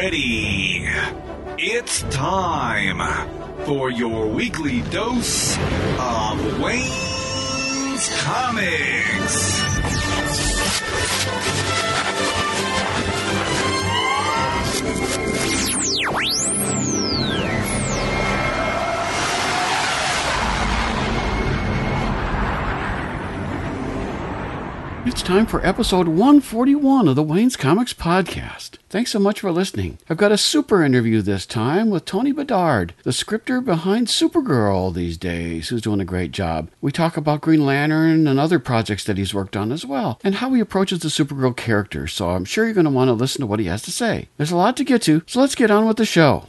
ready. It's time for your weekly dose of Wayne's Comics. It's time for episode 141 of the Wayne's Comics podcast. Thanks so much for listening. I've got a super interview this time with Tony Bedard, the scripter behind Supergirl these days, who's doing a great job. We talk about Green Lantern and other projects that he's worked on as well, and how he approaches the Supergirl character, so I'm sure you're going to want to listen to what he has to say. There's a lot to get to, so let's get on with the show.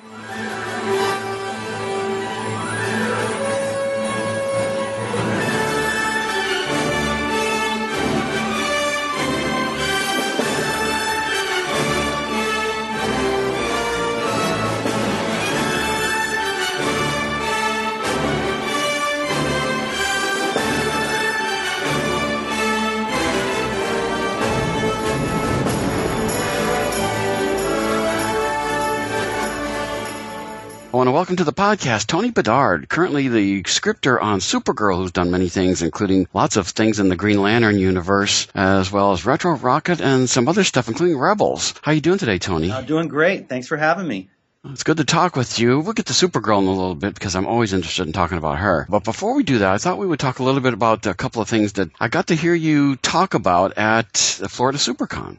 I want to welcome to the podcast Tony Bedard, currently the scripter on Supergirl, who's done many things, including lots of things in the Green Lantern universe, as well as Retro Rocket and some other stuff, including Rebels. How are you doing today, Tony? Doing great. Thanks for having me. It's good to talk with you. We'll get to Supergirl in a little bit because I'm always interested in talking about her. But before we do that, I thought we would talk a little bit about a couple of things that I got to hear you talk about at the Florida SuperCon.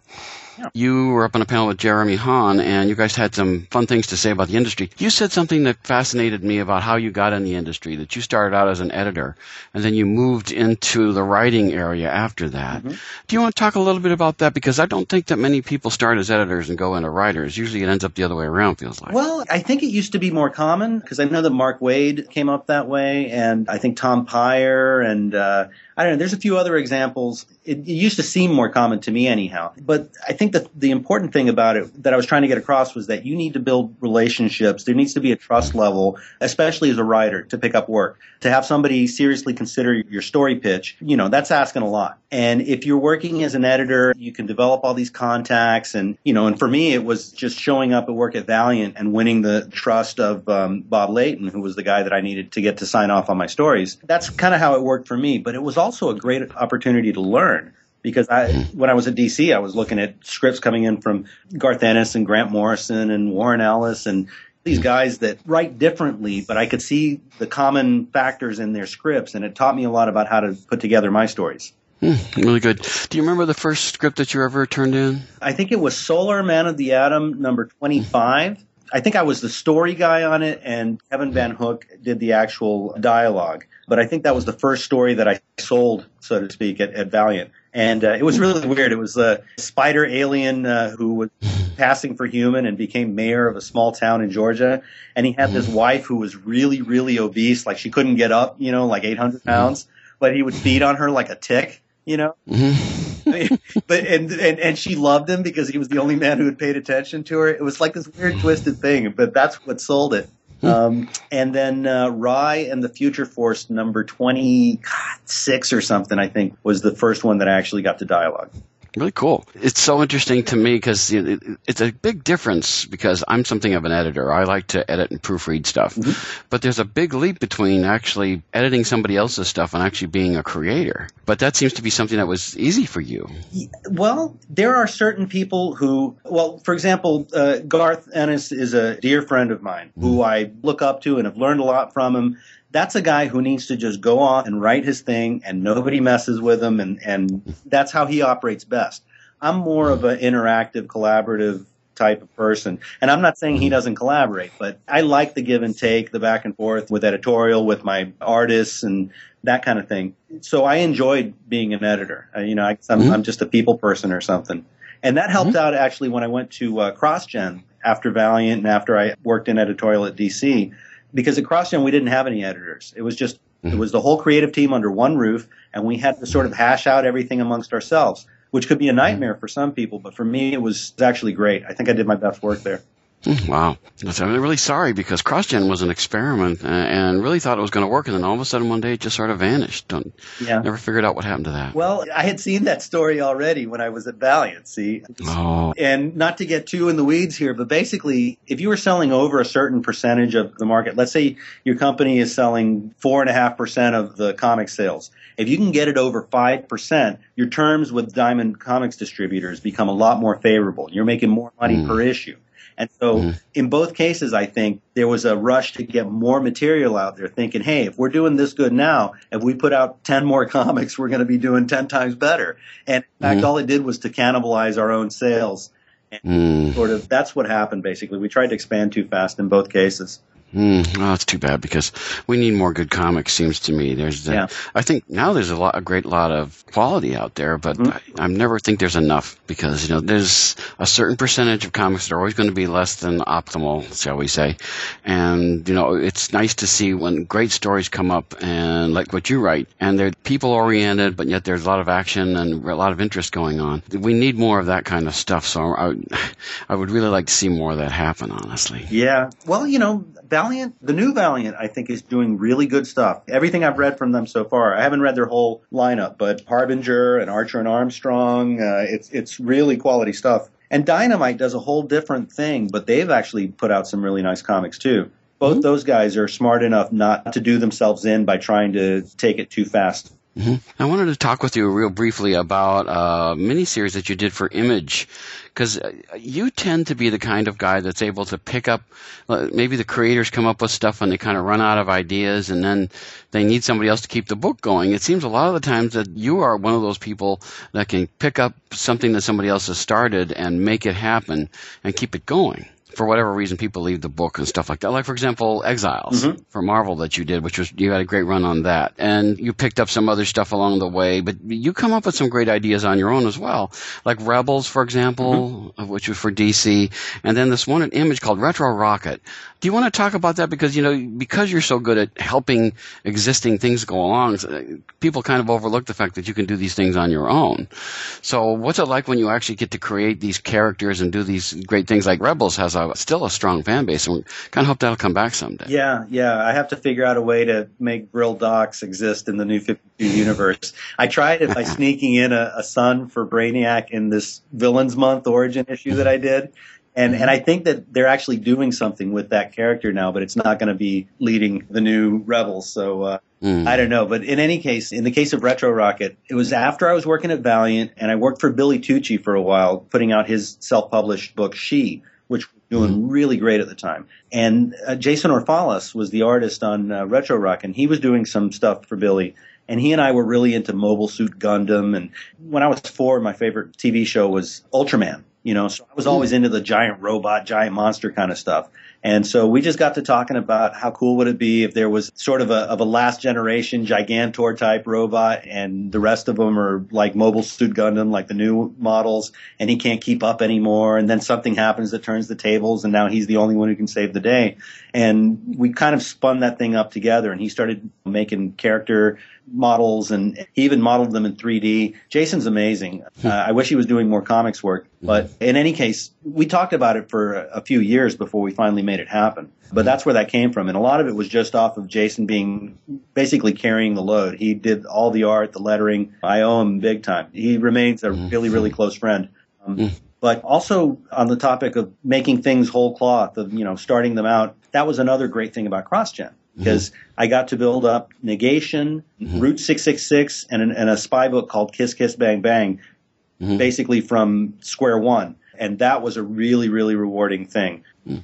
You were up on a panel with Jeremy Hahn, and you guys had some fun things to say about the industry. You said something that fascinated me about how you got in the industry, that you started out as an editor, and then you moved into the writing area after that. Mm-hmm. Do you want to talk a little bit about that? Because I don't think that many people start as editors and go into writers. Usually it ends up the other way around, feels like. Well, I think it used to be more common, because I know that Mark Waid came up that way, and I think Tom Peyer, and I don't know, there's a few other examples. It used to seem more common to me anyhow. But I think that the important thing about it that I was trying to get across was that you need to build relationships. There needs to be a trust level, especially as a writer, to pick up work. To have somebody seriously consider your story pitch, that's asking a lot. And if you're working as an editor, you can develop all these contacts. And for me, it was just showing up at work at Valiant and winning the trust of Bob Layton, who was the guy that I needed to get to sign off on my stories. That's kind of how it worked for me. But it was also a great opportunity to learn. Because when I was at DC, I was looking at scripts coming in from Garth Ennis and Grant Morrison and Warren Ellis and these guys that write differently, but I could see the common factors in their scripts, and it taught me a lot about how to put together my stories. Really good. Do you remember the first script that you ever turned in? I think it was Solar Man of the Atom number 25. I think I was the story guy on it, and Kevin Van Hook did the actual dialogue. But I think that was the first story that I sold, so to speak, at Valiant. And it was really weird. It was a spider alien who was passing for human and became mayor of a small town in Georgia. And he had this wife who was really, really obese, like she couldn't get up, like 800 pounds. But he would feed on her like a tick, But and she loved him because he was the only man who had paid attention to her. It was like this weird, twisted thing, but that's what sold it. And then Rye and the Future Force number 26 or something, I think, was the first one that I actually got to dialogue. Really cool. It's so interesting to me because it's a big difference because I'm something of an editor. I like to edit and proofread stuff. Mm-hmm. But there's a big leap between actually editing somebody else's stuff and actually being a creator. But that seems to be something that was easy for you. Well, there are certain people who, for example, Garth Ennis is a dear friend of mine who I look up to and have learned a lot from him. That's a guy who needs to just go on and write his thing and nobody messes with him, and that's how he operates best. I'm more of an interactive, collaborative type of person. And I'm not saying he doesn't collaborate, but I like the give and take, the back and forth with editorial, with my artists and that kind of thing. So I enjoyed being an editor. I'm just a people person or something. And that helped out actually when I went to CrossGen after Valiant and after I worked in editorial at DC. Because at CrossGen, we didn't have any editors. It was just, it was the whole creative team under one roof, and we had to sort of hash out everything amongst ourselves, which could be a nightmare for some people, but for me, it was actually great. I think I did my best work there. Wow. I'm really sorry because CrossGen was an experiment and really thought it was going to work, and then all of a sudden one day it just sort of vanished. Never figured out what happened to that. Well, I had seen that story already when I was at Valiant, see? Oh. And not to get too in the weeds here, but basically, if you were selling over a certain percentage of the market, let's say your company is selling 4.5% of the comic sales. If you can get it over 5%, your terms with Diamond Comics distributors become a lot more favorable. You're making more money per issue. And so in both cases, I think there was a rush to get more material out there thinking, hey, if we're doing this good now, if we put out 10 more comics, we're going to be doing 10 times better. And in fact, all it did was to cannibalize our own sales. And sort of that's what happened, basically. We tried to expand too fast in both cases. Well, that's too bad because we need more good comics. Seems to me I think now there's a great lot of quality out there, but I never think there's enough because there's a certain percentage of comics that are always going to be less than optimal, shall we say? And it's nice to see when great stories come up and like what you write, and they're people oriented, but yet there's a lot of action and a lot of interest going on. We need more of that kind of stuff. So I would really like to see more of that happen. Honestly. Yeah. Well, Valiant, the new Valiant, I think, is doing really good stuff. Everything I've read from them so far, I haven't read their whole lineup, but Harbinger and Archer and Armstrong, it's really quality stuff. And Dynamite does a whole different thing, but they've actually put out some really nice comics too. Both those guys are smart enough not to do themselves in by trying to take it too fast. I wanted to talk with you real briefly about a miniseries that you did for Image, because you tend to be the kind of guy that's able to pick up, maybe the creators come up with stuff and they kind of run out of ideas and then they need somebody else to keep the book going. It seems a lot of the times that you are one of those people that can pick up something that somebody else has started and make it happen and keep it going. For whatever reason, people leave the book and stuff like that. Like, for example, Exiles for Marvel that you did, you had a great run on that. And you picked up some other stuff along the way, but you come up with some great ideas on your own as well. Like Rebels, for example, which was for DC. And then this one Image called Retro Rocket. Do you want to talk about that? Because, because you're so good at helping existing things go along, people kind of overlook the fact that you can do these things on your own. So what's it like when you actually get to create these characters and do these great things? Like Rebels has still a strong fan base, and we kind of hope that'll come back someday. Yeah. I have to figure out a way to make Brill Docs exist in the New 52 universe. I tried it by sneaking in a son for Brainiac in this Villains Month origin issue that I did. And I think that they're actually doing something with that character now, but it's not going to be leading the new Rebels. So I don't know. But in any case, in the case of Retro Rocket, it was after I was working at Valiant, and I worked for Billy Tucci for a while, putting out his self-published book, She, which was doing really great at the time. And Jason Orfalis was the artist on Retro Rocket, and he was doing some stuff for Billy. And he and I were really into Mobile Suit Gundam. And when I was 4, my favorite TV show was Ultraman. So I was always into the giant robot, giant monster kind of stuff. And so we just got to talking about how cool would it be if there was sort of a last generation Gigantor type robot and the rest of them are like Mobile Suit Gundam, like the new models, and he can't keep up anymore. And then something happens that turns the tables and now he's the only one who can save the day. And we kind of spun that thing up together, and he started making character models, and he even modeled them in 3D. Jason's amazing. I wish he was doing more comics work. But in any case, we talked about it for a few years before we finally made it happen. But that's where that came from. And a lot of it was just off of Jason being basically carrying the load. He did all the art, the lettering. I owe him big time. He remains a really, really close friend. But also on the topic of making things whole cloth, of starting them out, that was another great thing about CrossGen. Because I got to build up Negation, Route 666, and a spy book called Kiss Kiss Bang Bang, basically from square one. And that was a really, really rewarding thing.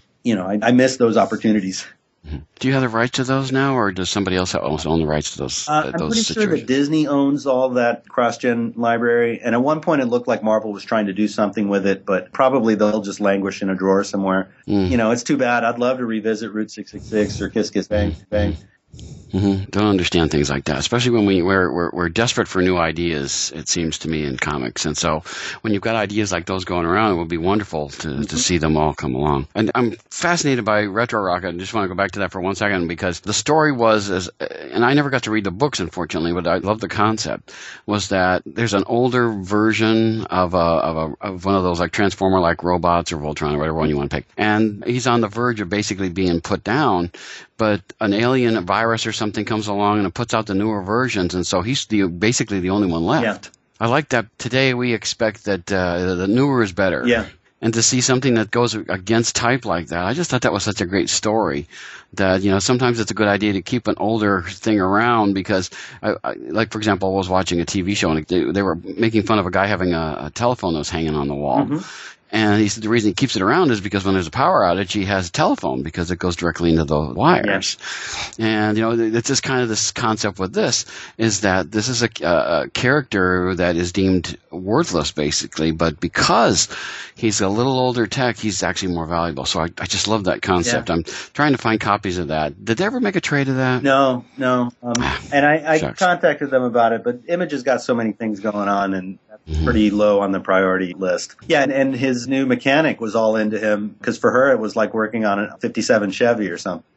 I miss those opportunities. Do you have the rights to those now, or does somebody else own the rights to those? I'm pretty sure that Disney owns all that CrossGen library. And at one point it looked like Marvel was trying to do something with it, but probably they'll just languish in a drawer somewhere. It's too bad. I'd love to revisit Route 666 or Kiss Kiss Bang Bang. Don't understand things like that, especially when we're desperate for new ideas, it seems to me, in comics. And so when you've got ideas like those going around, it would be wonderful to see them all come along. And I'm fascinated by Retro Rocket. I just want to go back to that for 1 second, because the story was, and I never got to read the books, unfortunately, but I love the concept, was that there's an older version of one of those like Transformer-like robots or Voltron or whatever one you want to pick. And he's on the verge of basically being put down, but an alien, a virus or something comes along and it puts out the newer versions, and so he's basically the only one left. Yeah. I like that today we expect that the newer is better. Yeah. And to see something that goes against type like that, I just thought that was such a great story that, sometimes it's a good idea to keep an older thing around, because, like, for example, I was watching a TV show and they were making fun of a guy having a telephone that was hanging on the wall. Mm-hmm. And he said the reason he keeps it around is because when there's a power outage, he has a telephone because it goes directly into the wires. Yeah. And, it's just kind of this concept with this is that this is a character that is deemed worthless, basically, but because he's a little older tech, he's actually more valuable. So I just love that concept. Yeah. I'm trying to find copies of that. Did they ever make a trade of that? No. And I contacted them about it, but Image has got so many things going on, and pretty low on the priority list. Yeah, and his new mechanic was all into him, because for her it was like working on a 57 Chevy or something,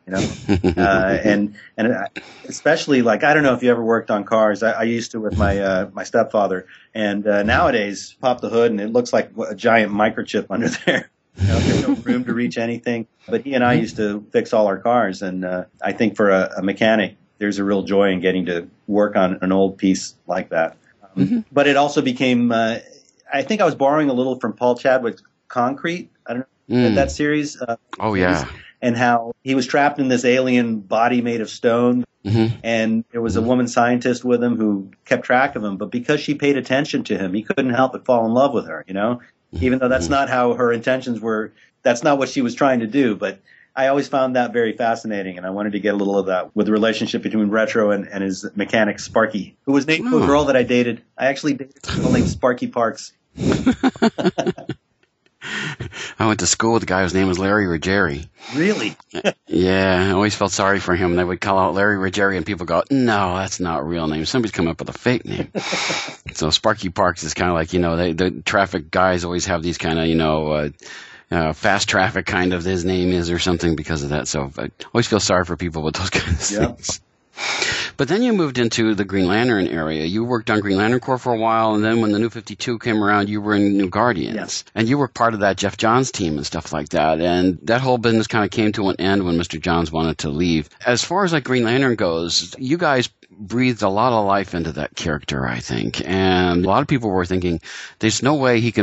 and especially, like, I don't know if you ever worked on cars. I used to with my stepfather, and nowadays pop the hood and it looks like a giant microchip under there. There's no room to reach anything. But he and I used to fix all our cars, and I think for a mechanic, there's a real joy in getting to work on an old piece like that. But it also became, I think I was borrowing a little from Paul Chadwick's Concrete. I don't know that series. And how he was trapped in this alien body made of stone. And there was a woman scientist with him who kept track of him. But because she paid attention to him, he couldn't help but fall in love with her, even though that's not how her intentions were. That's not what she was trying to do. But I always found that very fascinating, and I wanted to get a little of that with the relationship between Retro and his mechanic, Sparky, who was named to a girl that I dated. I actually dated a girl named Sparky Parks. I went to school with a guy whose name was Larry Ruggieri. Really? Yeah, I always felt sorry for him. They would call out Larry Ruggieri, and people go, no, that's not a real name. Somebody's come up with a fake name. So Sparky Parks is kind of like, the traffic guys always have these kind of, fast traffic kind of his name is or something because of that. So I always feel sorry for people with those kinds of things. But then you moved into the Green Lantern area. You worked on Green Lantern Corps for a while, and then when the New 52 came around, you were in New Guardians. Yes. And you were part of that Jeff Johns team and stuff like that. And that whole business kind of came to an end when Mr. Johns wanted to leave. As far as like Green Lantern goes, you guys breathed a lot of life into that character, I think. And a lot of people were thinking, there's no way he can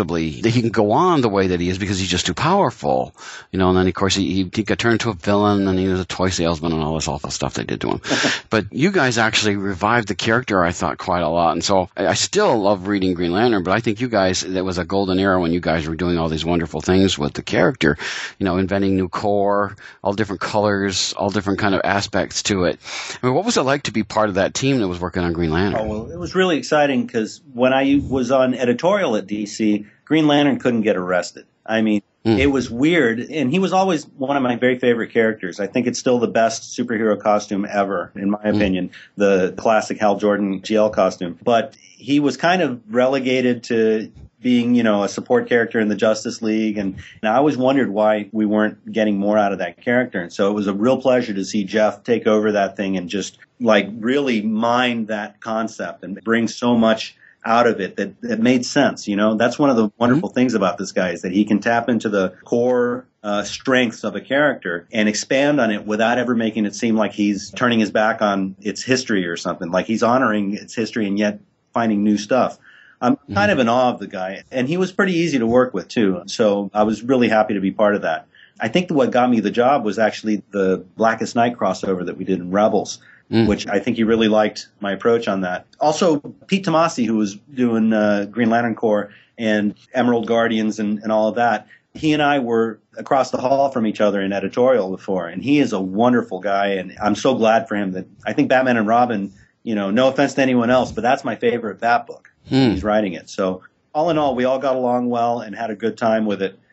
go on the way that he is because he's just too powerful. And then, of course, he got turned into a villain, and he was a toy salesman and all this awful stuff they did to him. But you guys actually revived the character, I thought, quite a lot. And so I still love reading Green Lantern, but I think you guys, that was a golden era when you guys were doing all these wonderful things with the character, inventing new core, all different colors, all different kind of aspects to it. I mean, what was it like to be part of that team that was working on Green Lantern? Oh, well, it was really exciting because when I was on editorial at DC, Green Lantern couldn't get arrested. I mean, it was weird, and he was always one of my very favorite characters. I think it's still the best superhero costume ever, in my opinion, the classic Hal Jordan GL costume. But he was kind of relegated to being, a support character in the Justice League. And I always wondered why we weren't getting more out of that character. And so it was a real pleasure to see Jeff take over that thing and just really mine that concept and bring so much out of it that made sense. That's one of the wonderful things about this guy is that he can tap into the core strengths of a character and expand on it without ever making it seem like he's turning his back on its history or something. Like he's honoring its history and yet finding new stuff. I'm kind of in awe of the guy, and he was pretty easy to work with too. So I was really happy to be part of that. I think what got me the job was actually the Blackest Night crossover that we did in Rebels, which I think he really liked my approach on that. Also, Pete Tomasi, who was doing Green Lantern Corps and Emerald Guardians and all of that, he and I were across the hall from each other in editorial before, and he is a wonderful guy, and I'm so glad for him that I think Batman and Robin, no offense to anyone else, but that's my favorite Bat book. He's writing it. So all in all, we all got along well and had a good time with it.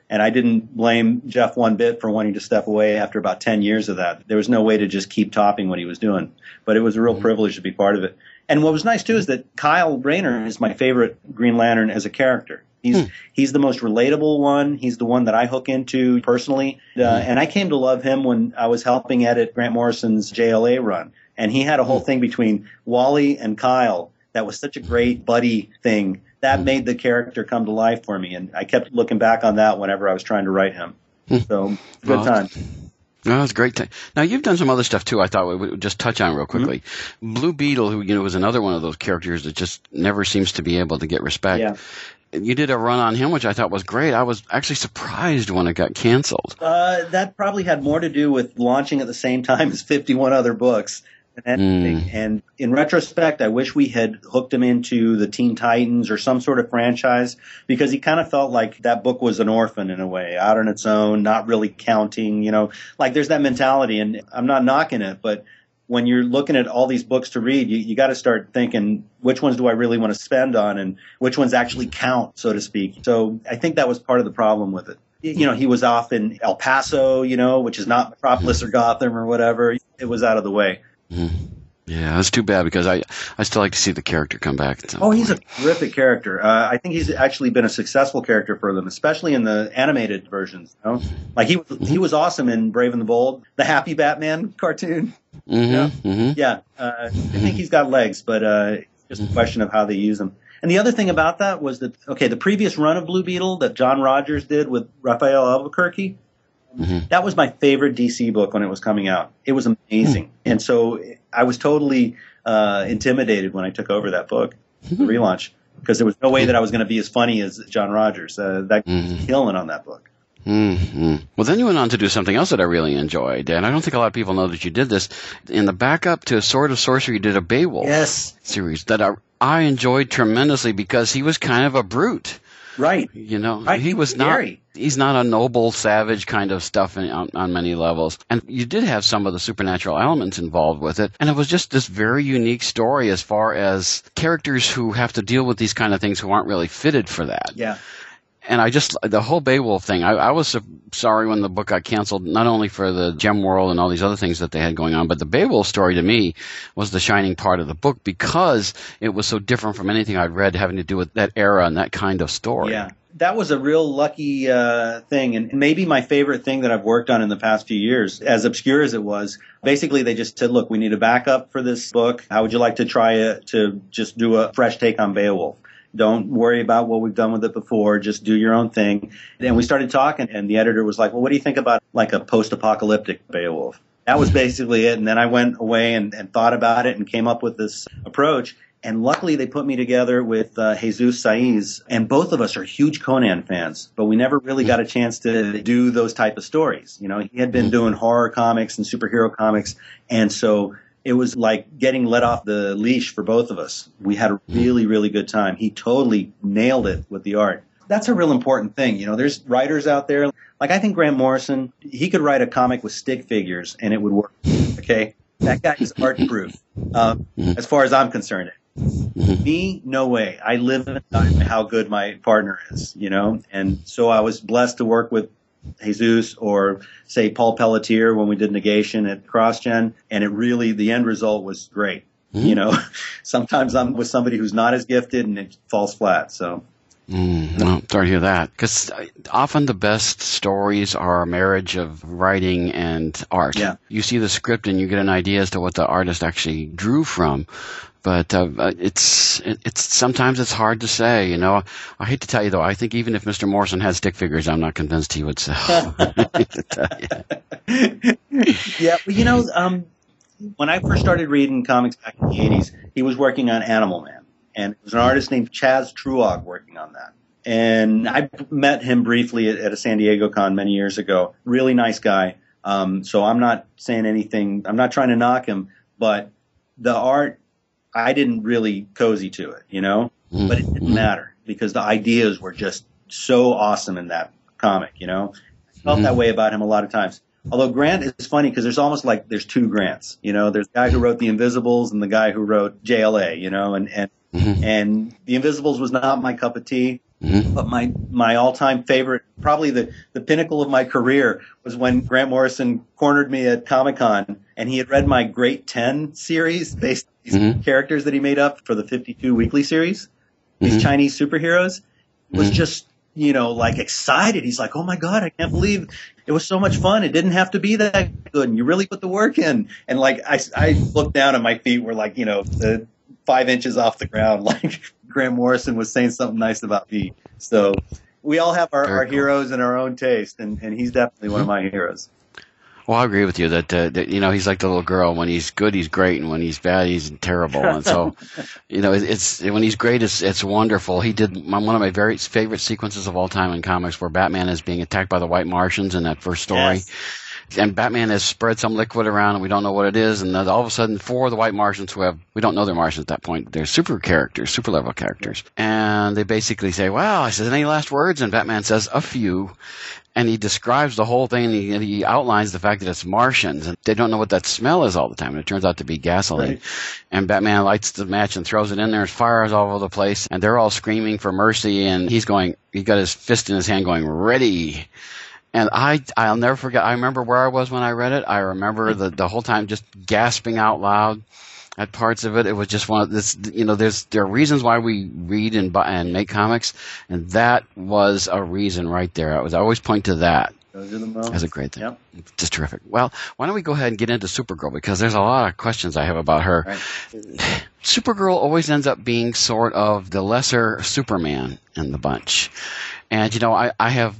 And I didn't blame Jeff one bit for wanting to step away after about 10 years of that. There was no way to just keep topping what he was doing. But it was a real privilege to be part of it. And what was nice, too, is that Kyle Rayner is my favorite Green Lantern as a character. He's the most relatable one. He's the one that I hook into personally. And I came to love him when I was helping edit Grant Morrison's JLA run. And he had a whole thing between Wally and Kyle that was such a great buddy thing. That made the character come to life for me. And I kept looking back on that whenever I was trying to write him. So, good time. No, it's great. Now, you've done some other stuff, too, I thought we would just touch on real quickly. Blue Beetle, who, was another one of those characters that just never seems to be able to get respect. Yeah. You did a run on him, which I thought was great. I was actually surprised when it got canceled. That probably had more to do with launching at the same time as 51 other books. And in retrospect, I wish we had hooked him into the Teen Titans or some sort of franchise, because he kind of felt like that book was an orphan in a way, out on its own, not really counting, like there's that mentality. And I'm not knocking it, but when you're looking at all these books to read, you got to start thinking, which ones do I really want to spend on and which ones actually count, so to speak. So I think that was part of the problem with it. He was off in El Paso, which is not Metropolis or Gotham or whatever. It was out of the way. Yeah, that's too bad, because I still like to see the character come back. He's a terrific character. I think he's actually been a successful character for them, especially in the animated versions. Like he was awesome in Brave and the Bold, the Happy Batman cartoon. I think he's got legs, but it's just a question of how they use him. And the other thing about that was that, the previous run of Blue Beetle that John Rogers did with Raphael Albuquerque, that was my favorite DC book when it was coming out. It was amazing. And so I was totally intimidated when I took over that book, the relaunch, because there was no way that I was going to be as funny as John Rogers. That was killing on that book. Well, then you went on to do something else that I really enjoyed, and I don't think a lot of people know that you did this. In the backup to Sword of Sorcery, you did a Beowulf series that I enjoyed tremendously, because he was kind of a brute. Right. Right. He was not. He's not a noble, savage kind of stuff on many levels. And you did have some of the supernatural elements involved with it. And it was just this very unique story as far as characters who have to deal with these kind of things who aren't really fitted for that. Yeah. And the whole Beowulf thing, I was sorry when the book got canceled, not only for the Gem World and all these other things that they had going on, but the Beowulf story to me was the shining part of the book, because it was so different from anything I'd read having to do with that era and that kind of story. Yeah. That was a real lucky thing, and maybe my favorite thing that I've worked on in the past few years, as obscure as it was. Basically, they just said, look, we need a backup for this book. How would you like to try to just do a fresh take on Beowulf? Don't worry about what we've done with it before. Just do your own thing. And we started talking, and the editor was like, well, what do you think about like a post-apocalyptic Beowulf? That was basically it. And then I went away and thought about it and came up with this approach. And luckily, they put me together with Jesus Saiz, and both of us are huge Conan fans, but we never really got a chance to do those type of stories. He had been doing horror comics and superhero comics, and so it was like getting let off the leash for both of us. We had a really, really good time. He totally nailed it with the art. That's a real important thing. There's writers out there, like I think Grant Morrison, he could write a comic with stick figures and it would work. Okay? That guy is art proof, as far as I'm concerned. Me, no way. I live and die by how good my partner is, and so I was blessed to work with Jesus or say Paul Pelletier when we did Negation at CrossGen, and the end result was great. Sometimes I'm with somebody who's not as gifted and it falls flat. So. Well, sorry to hear that, because often the best stories are a marriage of writing and art. Yeah. You see the script and you get an idea as to what the artist actually drew from. But it's sometimes it's hard to say, I hate to tell you, though, I think even if Mr. Morrison had stick figures, I'm not convinced he would sell. Yeah, when I first started reading comics back in the 80s, he was working on Animal Man. And it was an artist named Chaz Truog working on that. And I met him briefly at a San Diego con many years ago. Really nice guy. So I'm not saying anything. I'm not trying to knock him. But the art, I didn't really cozy to it, But it didn't matter because the ideas were just so awesome in that comic, I felt that way about him a lot of times. Although Grant is funny because there's almost like there's two Grants, There's the guy who wrote The Invisibles and the guy who wrote JLA, and The Invisibles was not my cup of tea. But my all-time favorite, probably the pinnacle of my career, was when Grant Morrison cornered me at Comic-Con, and he had read my Great 10 series based on these characters that he made up for the 52 weekly series, these Chinese superheroes. Was just, like excited. He's like, oh my God, I can't believe it was so much fun. It didn't have to be that good, and you really put the work in. And like, I looked down and my feet were like, the 5 inches off the ground, like Grant Morrison was saying something nice about me. So we all have our heroes and our own taste, and he's definitely one of my heroes. Well, I agree with you that he's like the little girl. When he's good, he's great, and when he's bad, he's terrible. And so, it's when he's great, it's wonderful. He did one of my very favorite sequences of all time in comics, where Batman is being attacked by the White Martians in that first story. Yes. And Batman has spread some liquid around, and we don't know what it is. And then all of a sudden, 4 of the White Martians we don't know they're Martians at that point. They're super level characters. And they basically say, well, I said, any last words? And Batman says, a few. And he describes the whole thing, and he outlines the fact that it's Martians, and they don't know what that smell is all the time. And it turns out to be gasoline. Right. And Batman lights the match and throws it in there, and fires all over the place, and they're all screaming for mercy, and he got his fist in his hand going, ready. And I'll never forget. I remember where I was when I read it. I remember the whole time just gasping out loud at parts of it. It was just one of this. There are reasons why we read and make comics, and that was a reason right there. I always point to that. Those are the moments. As a great thing. Yep. Just terrific. Well, why don't we go ahead and get into Supergirl, because there's a lot of questions I have about her. Right. Supergirl always ends up being sort of the lesser Superman in the bunch. And, I have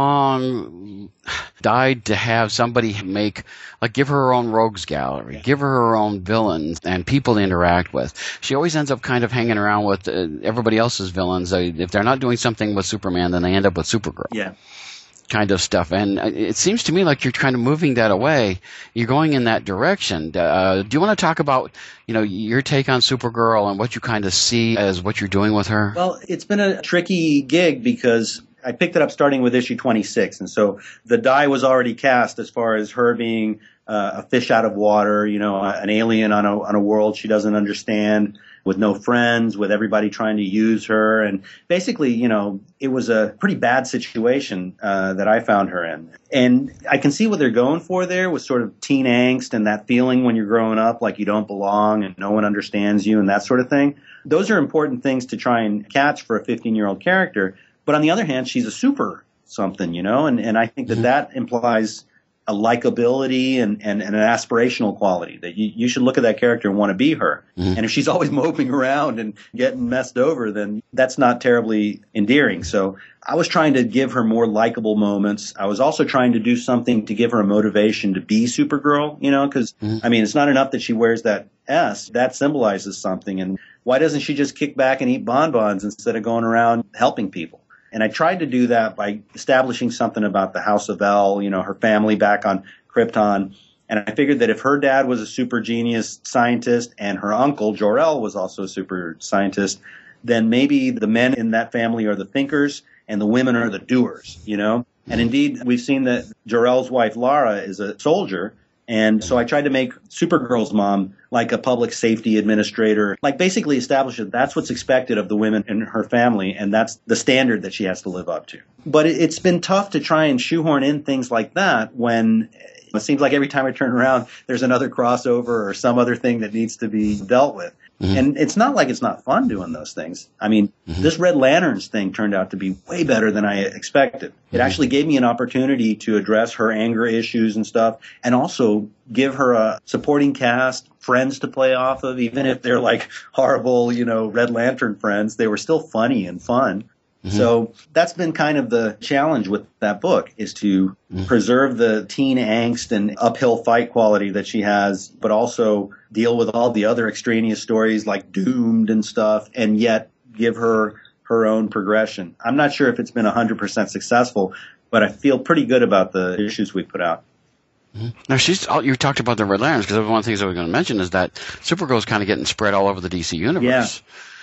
long died to have somebody give her own rogues gallery, give her her own villains and people to interact with. She always ends up kind of hanging around with everybody else's villains. If they're not doing something with Superman, then they end up with Supergirl. Yeah. Kind of stuff. And it seems to me like you're kind of moving that away. You're going in that direction. Do you want to talk about, your take on Supergirl and what you kind of see as what you're doing with her? Well, it's been a tricky gig because I picked it up starting with issue 26. And so the die was already cast as far as her being a fish out of water, an alien on a world she doesn't understand, with no friends, with everybody trying to use her. And basically, it was a pretty bad situation that I found her in. And I can see what they're going for there with sort of teen angst and that feeling when you're growing up like you don't belong and no one understands you and that sort of thing. Those are important things to try and catch for a 15-year-old character. But on the other hand, she's a super something, and I think that implies a likability and an aspirational quality that you should look at that character and want to be her. And if she's always moping around and getting messed over, then that's not terribly endearing. So I was trying to give her more likable moments. I was also trying to do something to give her a motivation to be Supergirl, because, it's not enough that she wears that S. That symbolizes something. And why doesn't she just kick back and eat bonbons instead of going around helping people? And I tried to do that by establishing something about the House of El, her family back on Krypton. And I figured that if her dad was a super genius scientist and her uncle, Jor-El, was also a super scientist, then maybe the men in that family are the thinkers and the women are the doers, And indeed, we've seen that Jor-El's wife, Lara, is a soldier. And so I tried to make Supergirl's mom like a public safety administrator, like basically establish that that's what's expected of the women in her family, and that's the standard that she has to live up to. But it's been tough to try and shoehorn in things like that when it seems like every time I turn around, there's another crossover or some other thing that needs to be dealt with. And it's not like it's not fun doing those things. This Red Lanterns thing turned out to be way better than I expected. It actually gave me an opportunity to address her anger issues and stuff, and also give her a supporting cast, friends to play off of, even if they're like horrible, Red Lantern friends. They were still funny and fun. So that's been kind of the challenge with that book, is to preserve the teen angst and uphill fight quality that she has, but also deal with all the other extraneous stories like Doomed and stuff, and yet give her her own progression. I'm not sure if it's been 100% successful, but I feel pretty good about the issues we put out. Now, you talked about the Red Lanterns, because one of the things I was going to mention is that Supergirl's kind of getting spread all over the DC universe. Yeah.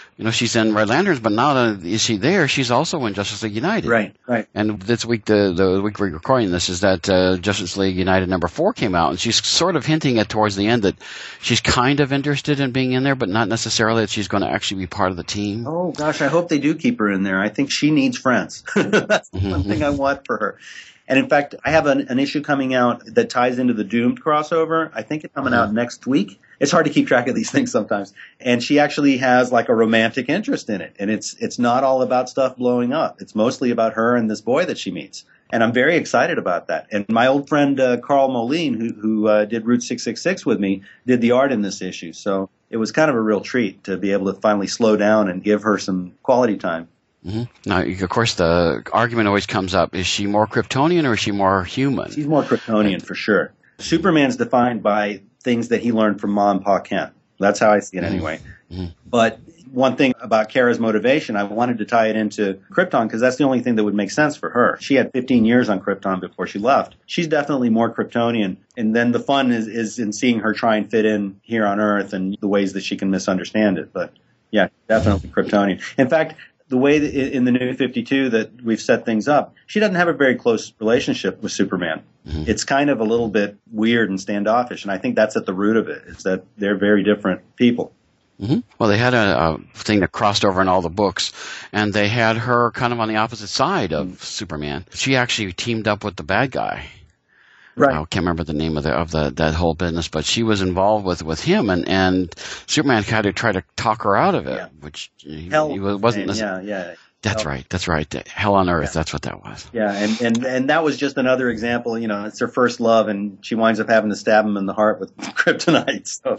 she's in Red Lanterns, but now that is she there, she's also in Justice League United. Right. And this week, the week we're recording this, is that Justice League United #4 came out, and she's sort of hinting at towards the end that she's kind of interested in being in there, but not necessarily that she's going to actually be part of the team. Oh, gosh, I hope they do keep her in there. I think she needs friends. That's the one thing I want for her. And in fact, I have an issue coming out that ties into the Doomed crossover. I think it's coming out next week. It's hard to keep track of these things sometimes. And she actually has like a romantic interest in it. And it's not all about stuff blowing up. It's mostly about her and this boy that she meets. And I'm very excited about that. And my old friend Carl Moline, who did Route 666 with me, did the art in this issue. So it was kind of a real treat to be able to finally slow down and give her some quality time. Mm-hmm. Now, of course, the argument always comes up, is she more Kryptonian or is she more human? She's more Kryptonian for sure. Superman's defined by things that he learned from Ma and Pa Kent. That's how I see it anyway. Mm-hmm. But one thing about Kara's motivation, I wanted to tie it into Krypton because that's the only thing that would make sense for her. She had 15 years on Krypton before she left. She's definitely more Kryptonian. And then the fun is in seeing her try and fit in here on Earth and the ways that she can misunderstand it. But yeah, definitely Kryptonian. In fact, the way that in the New 52 that we've set things up, she doesn't have a very close relationship with Superman. Mm-hmm. It's kind of a little bit weird and standoffish, and I think that's at the root of it, is that they're very different people. Mm-hmm. Well, they had a thing that crossed over in all the books, and they had her kind of on the opposite side of Superman. She actually teamed up with the bad guy. Right. I can't remember the name of that whole business, but she was involved with him, and Superman had to try to talk her out of it, which he wasn't. Yeah. That's right. Hell on Earth. That's what that was. Yeah, and that was just another example. It's her first love, and she winds up having to stab him in the heart with kryptonite. So,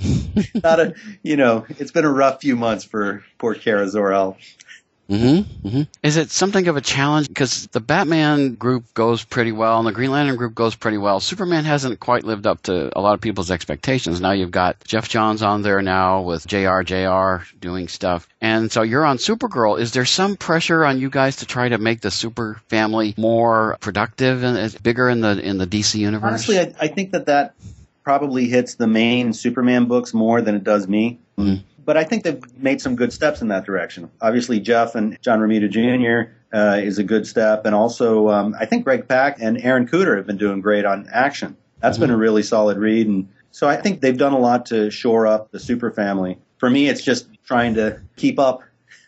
it's been a rough few months for poor Kara Zor-El. Mm-hmm. Mm-hmm. Is it something of a challenge? Because the Batman group goes pretty well, and the Green Lantern group goes pretty well. Superman hasn't quite lived up to a lot of people's expectations. Now you've got Jeff Johns on there now with JR doing stuff. And so you're on Supergirl. Is there some pressure on you guys to try to make the Super family more productive and bigger in the DC universe? Honestly, I think that probably hits the main Superman books more than it does me. Mm-hmm. But I think they've made some good steps in that direction. Obviously, Jeff and John Romita Jr. Is a good step. And also, I think Greg Pak and Aaron Cooter have been doing great on action. That's been a really solid read. And so I think they've done a lot to shore up the Super family. For me, it's just trying to keep up.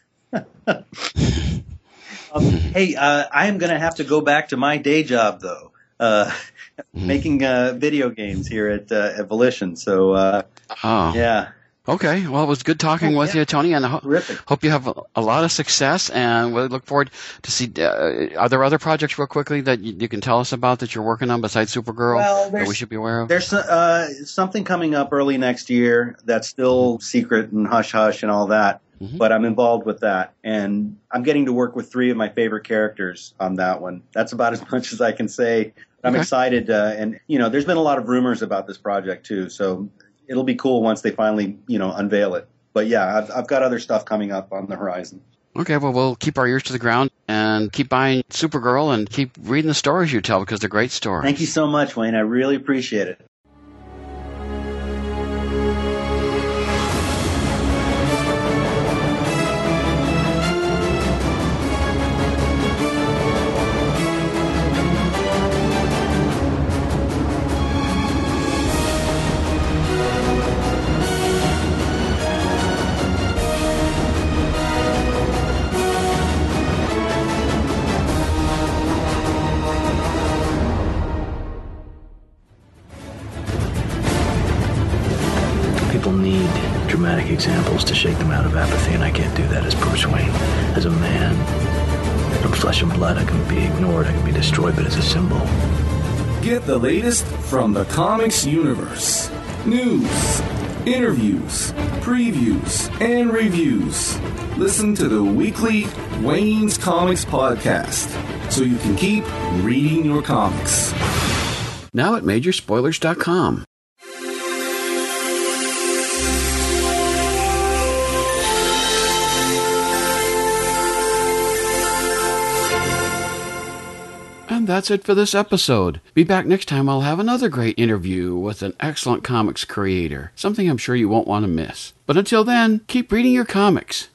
Hey, I am going to have to go back to my day job, though, making video games here at Volition. So, yeah. Okay, well, it was good talking with you, Tony, and I hope you have a lot of success, and we look forward to see, are there other projects real quickly that you can tell us about that you're working on besides Supergirl that we should be aware of? There's something coming up early next year that's still secret and hush-hush and all that, but I'm involved with that, and I'm getting to work with 3 of my favorite characters on that one. That's about as much as I can say. I'm excited, and, there's been a lot of rumors about this project, too, so it'll be cool once they finally, unveil it. But yeah, I've got other stuff coming up on the horizon. Okay, well, we'll keep our ears to the ground and keep buying Supergirl and keep reading the stories you tell because they're great stories. Thank you so much, Wayne. I really appreciate it. Examples to shake them out of apathy, and I can't do that as Bruce Wayne. As a man, from flesh and blood, I can be ignored, I can be destroyed, but as a symbol. Get the latest from the comics universe. News, interviews, previews, and reviews. Listen to the weekly Wayne's Comics podcast so you can keep reading your comics. Now at Majorspoilers.com. And that's it for this episode. Be back next time. I'll have another great interview with an excellent comics creator, something I'm sure you won't want to miss. But until then, keep reading your comics.